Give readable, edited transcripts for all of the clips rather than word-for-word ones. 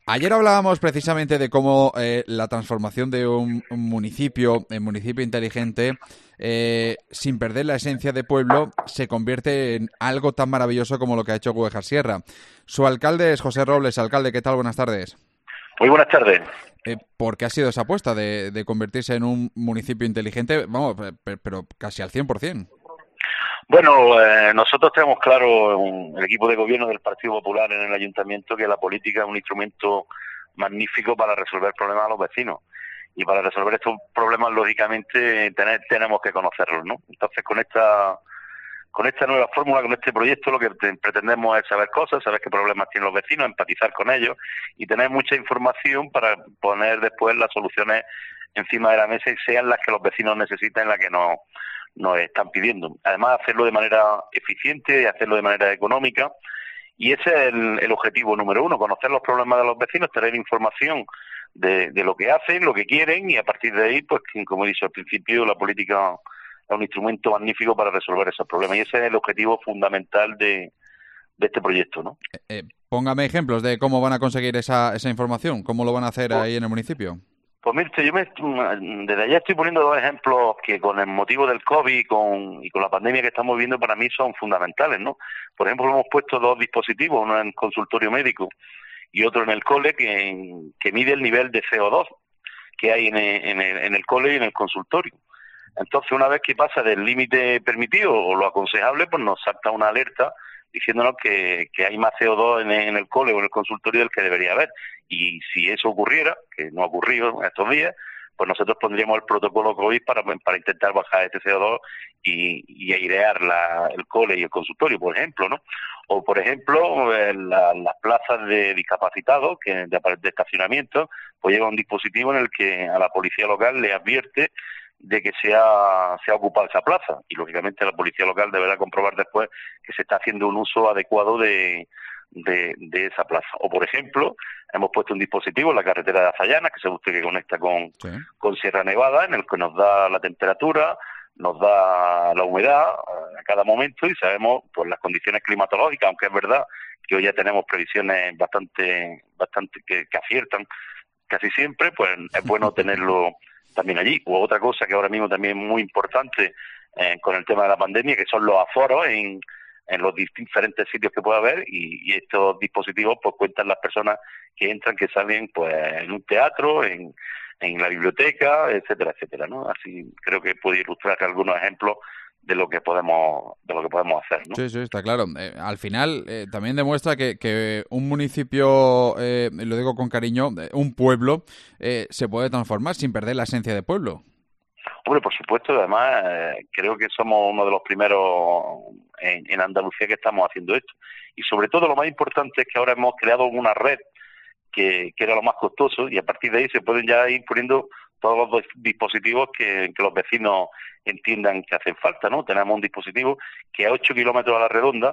Ayer hablábamos precisamente de cómo la transformación de un municipio en municipio inteligente, sin perder la esencia de pueblo, se convierte en algo tan maravilloso como lo que ha hecho Guejar Sierra. Su alcalde es José Robles. Alcalde, ¿qué tal? Buenas tardes. Muy buenas tardes. ¿Por qué ha sido esa apuesta de convertirse en un municipio inteligente? Vamos, pero casi al 100%. Bueno, nosotros tenemos claro en el equipo de gobierno del Partido Popular en el Ayuntamiento que la política es un instrumento magnífico para resolver problemas a los vecinos. Y para resolver estos problemas, lógicamente, tenemos que conocerlos, ¿no? Entonces, con esta nueva fórmula, con este proyecto, lo que pretendemos es saber cosas, saber qué problemas tienen los vecinos, empatizar con ellos y tener mucha información para poner después las soluciones encima de la mesa y sean las que los vecinos necesitan, las que nos están pidiendo. Además, hacerlo de manera eficiente y hacerlo de manera económica. Y ese es el objetivo número uno, conocer los problemas de los vecinos, tener información de lo que hacen, lo que quieren, y a partir de ahí, pues, como he dicho al principio, la política es un instrumento magnífico para resolver esos problemas. Y ese es el objetivo fundamental de este proyecto, ¿no? Póngame ejemplos de cómo van a conseguir esa información, cómo lo van a hacer Pues, ahí en el municipio. Pues mire, desde allá estoy poniendo dos ejemplos que con el motivo del COVID y con la pandemia que estamos viviendo para mí son fundamentales, ¿no? Por ejemplo, hemos puesto dos dispositivos, uno en el consultorio médico y otro en el cole que mide el nivel de CO2 que hay en el cole y en el consultorio. Entonces, una vez que pasa del límite permitido o lo aconsejable, pues nos salta una alerta diciéndonos que hay más CO2 en el cole o en el consultorio del que debería haber. Y si eso ocurriera, que no ha ocurrido en estos días, pues nosotros pondríamos el protocolo COVID para intentar bajar este CO2 y airear el cole y el consultorio, por ejemplo, ¿no? O, por ejemplo, las plazas de discapacitados, de estacionamiento, pues lleva un dispositivo en el que a la policía local le advierte de que se ha ocupado esa plaza, y lógicamente la policía local deberá comprobar después que se está haciendo un uso adecuado de esa plaza. O, por ejemplo, hemos puesto un dispositivo en la carretera de Azayana, que se usted que conecta Sí. con Sierra Nevada, en el que nos da la temperatura, nos da la humedad a cada momento y sabemos pues las condiciones climatológicas, aunque es verdad que hoy ya tenemos previsiones bastante que aciertan casi siempre, pues es bueno tenerlo también allí. O otra cosa que ahora mismo también es muy importante con el tema de la pandemia, que son los aforos en los diferentes sitios que pueda haber, y estos dispositivos pues cuentan las personas que entran, que salen pues en un teatro, en la biblioteca, etcétera, etcétera, ¿no? Así creo que puedo ilustrar algunos ejemplos de lo que podemos hacer, ¿no? Sí, sí, está claro. Al final también demuestra que un municipio, lo digo con cariño, un pueblo, se puede transformar sin perder la esencia de pueblo. Hombre, por supuesto, además creo que somos uno de los primeros en Andalucía que estamos haciendo esto. Y sobre todo lo más importante es que ahora hemos creado una red que era lo más costoso, y a partir de ahí se pueden ya ir poniendo todos los dispositivos que los vecinos entiendan que hacen falta, ¿no? Tenemos un dispositivo que a 8 kilómetros a la redonda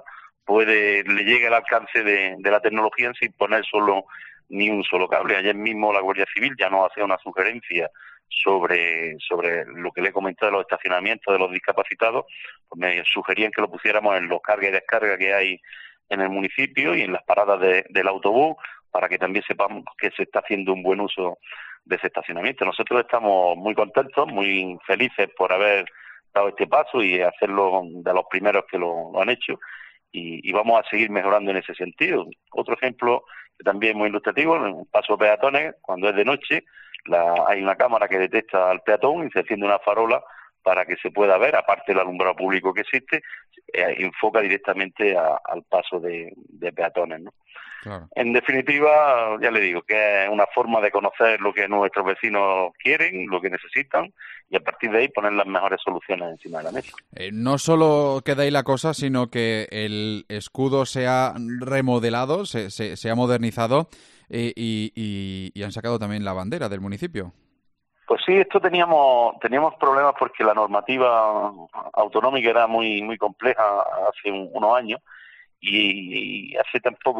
le llega al alcance de la tecnología sin poner ni un solo cable. Ayer mismo la Guardia Civil ya nos hacía una sugerencia sobre lo que le he comentado de los estacionamientos de los discapacitados. Pues me sugerían que lo pusiéramos en los carga y descarga que hay en el municipio y en las paradas del autobús, para que también sepamos que se está haciendo un buen uso de ese estacionamiento. Nosotros estamos muy contentos, muy felices por haber dado este paso y hacerlo de los primeros que lo han hecho, y vamos a seguir mejorando en ese sentido. Otro ejemplo que también es muy ilustrativo, en un paso de peatones, cuando es de noche, hay una cámara que detecta al peatón y se enciende una farola para que se pueda ver, aparte del alumbrado público que existe, enfoca directamente al paso de peatones, ¿no? Claro. En definitiva, ya le digo, que es una forma de conocer lo que nuestros vecinos quieren, lo que necesitan, y a partir de ahí poner las mejores soluciones encima de la mesa. No solo queda ahí la cosa, sino que el escudo se ha remodelado, se ha modernizado y han sacado también la bandera del municipio. Pues sí, esto teníamos problemas porque la normativa autonómica era muy muy compleja hace unos años, y hace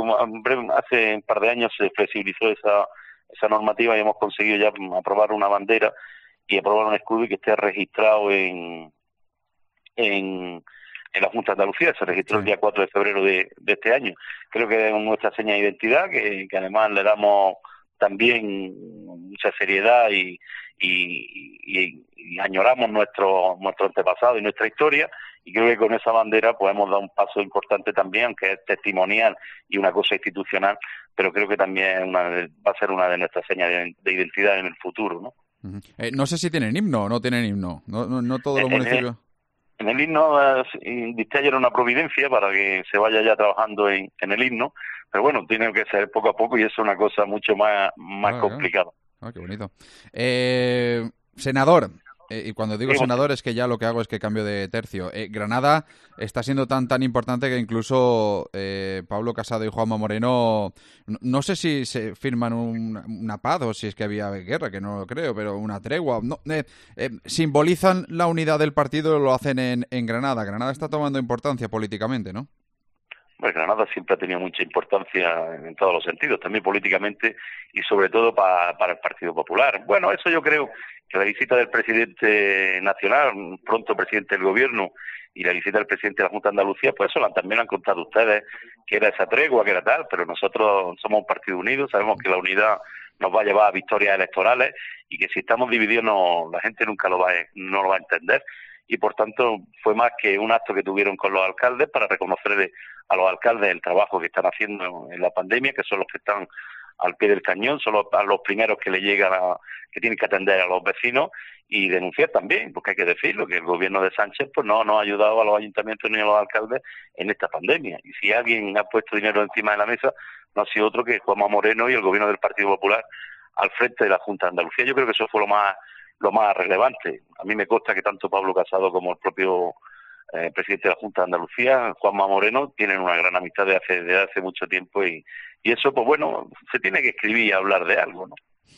un par de años se flexibilizó esa normativa y hemos conseguido ya aprobar una bandera y aprobar un escudo y que esté registrado en en la Junta de Andalucía, se registró Sí. el día 4 de febrero de este año. Creo que es nuestra seña de identidad, que además le damos también mucha seriedad y añoramos nuestro antepasado y nuestra historia, y creo que con esa bandera pues hemos dado un paso importante también, aunque es testimonial y una cosa institucional, pero creo que también va a ser una de nuestras señas de identidad en el futuro, ¿no? Uh-huh. No sé si tienen himno o no tienen himno. No todos los municipios. En el himno dicté ayer una providencia para que se vaya ya trabajando en el himno, pero bueno, tiene que ser poco a poco y eso es una cosa mucho más complicada. Qué bonito. Senador, y cuando digo senador es que ya lo que hago es que cambio de tercio. Granada está siendo tan importante que incluso Pablo Casado y Juanma Moreno, no sé si se firman una paz o si es que había guerra, que no lo creo, pero una tregua. No, simbolizan la unidad del partido y lo hacen en Granada. Granada está tomando importancia políticamente, ¿no? Pues Granada siempre ha tenido mucha importancia en todos los sentidos, también políticamente y sobre todo para el Partido Popular. Bueno, eso yo creo que la visita del presidente nacional, pronto presidente del gobierno, y la visita del presidente de la Junta de Andalucía, pues eso también lo han contado ustedes, que era esa tregua, que era tal, pero nosotros somos un partido unido, sabemos que la unidad nos va a llevar a victorias electorales y que si estamos divididos la gente nunca no lo va a entender. Y por tanto fue más que un acto que tuvieron con los alcaldes para reconocerle a los alcaldes el trabajo que están haciendo en la pandemia, que son los que están al pie del cañón, son los primeros que le llegan que tienen que atender a los vecinos, y denunciar también, porque hay que decirlo, que el gobierno de Sánchez pues no ha ayudado a los ayuntamientos ni a los alcaldes en esta pandemia. Y si alguien ha puesto dinero encima de la mesa, no ha sido otro que Juanma Moreno y el gobierno del Partido Popular al frente de la Junta de Andalucía. Yo creo que eso fue lo más relevante. A mí me consta que tanto Pablo Casado como el propio presidente de la Junta de Andalucía, Juanma Moreno, tienen una gran amistad desde hace mucho tiempo y eso, pues bueno, se tiene que escribir y hablar de algo, ¿no?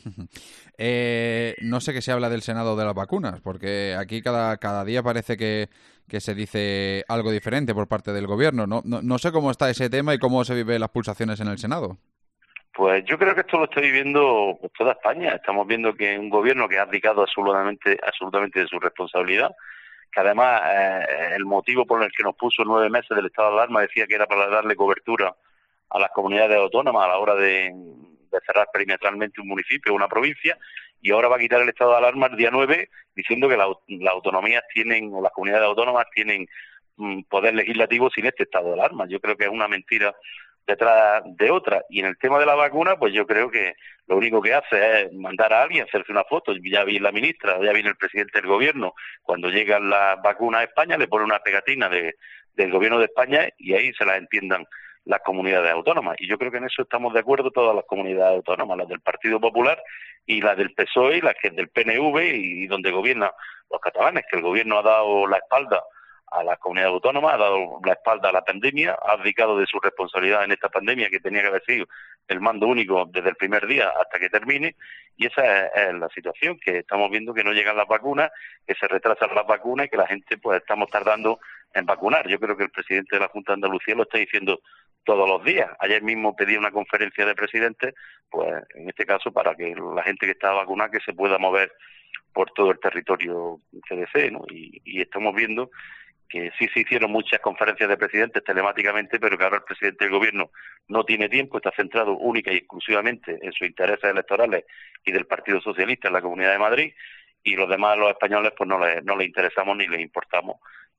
No sé qué se habla del Senado de las vacunas, porque aquí cada día parece que se dice algo diferente por parte del gobierno. No sé cómo está ese tema y cómo se viven las pulsaciones en el Senado. Pues yo creo que esto lo está viviendo pues, toda España. Estamos viendo que un gobierno que ha abdicado absolutamente de su responsabilidad, que además el motivo por el que nos puso 9 meses del estado de alarma decía que era para darle cobertura a las comunidades autónomas a la hora de cerrar perimetralmente un municipio o una provincia, y ahora va a quitar el estado de alarma el día 9 diciendo que las autonomías tienen, o las comunidades autónomas tienen poder legislativo sin este estado de alarma. Yo creo que es una mentira detrás de otra. Y en el tema de la vacuna, pues yo creo que lo único que hace es mandar a alguien a hacerse una foto. Ya vi la ministra, ya viene el presidente del gobierno. Cuando llegan las vacunas a España, le pone una pegatina del gobierno de España y ahí se las entiendan las comunidades autónomas. Y yo creo que en eso estamos de acuerdo todas las comunidades autónomas, las del Partido Popular y las del PSOE y las que es del PNV y donde gobiernan los catalanes, que el gobierno ha dado la espalda a las comunidades autónomas, ha dado la espalda a la pandemia, ha abdicado de su responsabilidad en esta pandemia, que tenía que haber sido el mando único desde el primer día hasta que termine, y esa es la situación, que estamos viendo que no llegan las vacunas, que se retrasan las vacunas y que la gente pues estamos tardando en vacunar. Yo creo que el presidente de la Junta de Andalucía lo está diciendo todos los días. Ayer mismo pedí una conferencia de presidentes, pues en este caso para que la gente que está vacunada que se pueda mover por todo el territorio que desee, ¿no? Y estamos viendo que sí se hicieron muchas conferencias de presidentes telemáticamente, pero que ahora el presidente del gobierno no tiene tiempo, está centrado única y exclusivamente en sus intereses electorales y del Partido Socialista en la Comunidad de Madrid, y los demás, los españoles, pues no les interesamos ni les importamos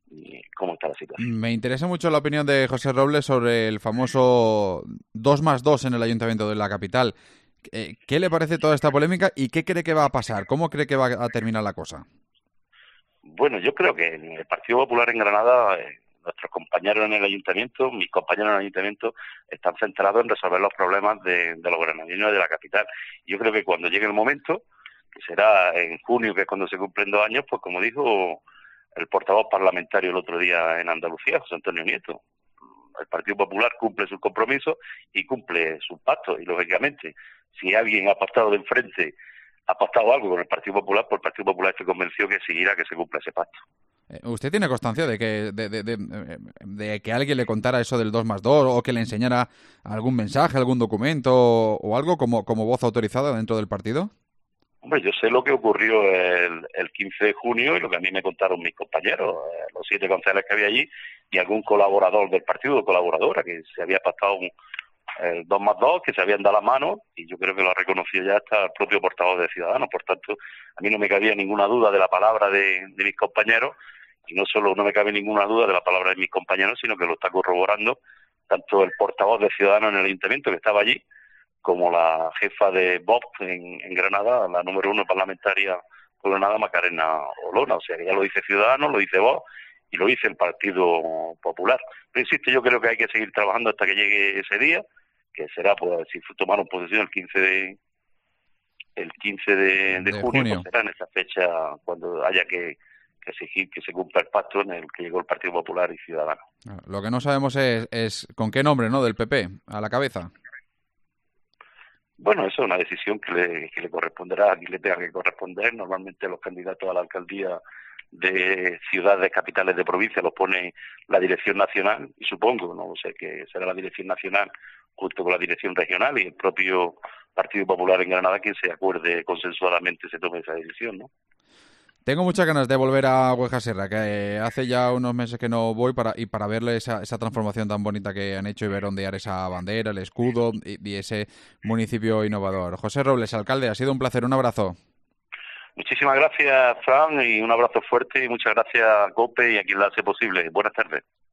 cómo está la situación. Me interesa mucho la opinión de José Robles sobre el famoso 2+2 en el Ayuntamiento de la capital. ¿Qué le parece toda esta polémica y qué cree que va a pasar? ¿Cómo cree que va a terminar la cosa? Bueno, yo creo que en el Partido Popular en Granada, nuestros compañeros en el ayuntamiento, mis compañeros en el ayuntamiento, están centrados en resolver los problemas de los granadinos de la capital. Yo creo que cuando llegue el momento, que será en junio, que es cuando se cumplen 2 años, pues como dijo el portavoz parlamentario el otro día en Andalucía, José Antonio Nieto, el Partido Popular cumple sus compromisos y cumple sus pactos. Y lógicamente, si alguien ha pactado de enfrente, ha pactado algo con el Partido Popular, pues el Partido Popular se convenció que seguirá que se cumpla ese pacto. ¿Usted tiene constancia de que alguien le contara eso del 2+2 o que le enseñara algún mensaje, algún documento o algo como voz autorizada dentro del partido? Hombre, yo sé lo que ocurrió el 15 de junio y lo que a mí me contaron mis compañeros, los 7 concejales que había allí, y algún colaborador del partido o colaboradora que se había pactado un 2+2, que se habían dado la mano, y yo creo que lo ha reconocido ya hasta el propio portavoz de Ciudadanos. Por tanto, a mí no me cabía ninguna duda de la palabra de mis compañeros, y no solo no me cabe ninguna duda de la palabra de mis compañeros, sino que lo está corroborando tanto el portavoz de Ciudadanos en el Ayuntamiento, que estaba allí, como la jefa de Vox en Granada, la número 1 parlamentaria por Granada, Macarena Olona. O sea, que ya lo dice Ciudadanos, lo dice Vox y lo dice el Partido Popular. Pero insisto, yo creo que hay que seguir trabajando hasta que llegue ese día, que será, pues, si tomaron posesión el 15 de junio, pues será en esa fecha cuando haya que exigir que se cumpla el pacto en el que llegó el Partido Popular y Ciudadanos. Lo que no sabemos es con qué nombre, ¿no?, del PP a la cabeza. Bueno, eso es una decisión que le corresponderá a quien le tenga que corresponder. Normalmente los candidatos a la alcaldía de ciudades capitales de provincia los pone la dirección nacional, y supongo, no sé, que será la dirección nacional junto con la dirección regional y el propio Partido Popular en Granada quien se acuerde consensuadamente, se tome esa decisión, ¿no? Tengo muchas ganas de volver a Huejar Sierra, que hace ya unos meses que no voy para verle esa transformación tan bonita que han hecho y ver ondear esa bandera, el escudo y ese municipio innovador. José Robles, alcalde, ha sido un placer, un abrazo. Muchísimas gracias, Fran, y un abrazo fuerte, y muchas gracias a COPE y a quien la hace posible. Buenas tardes.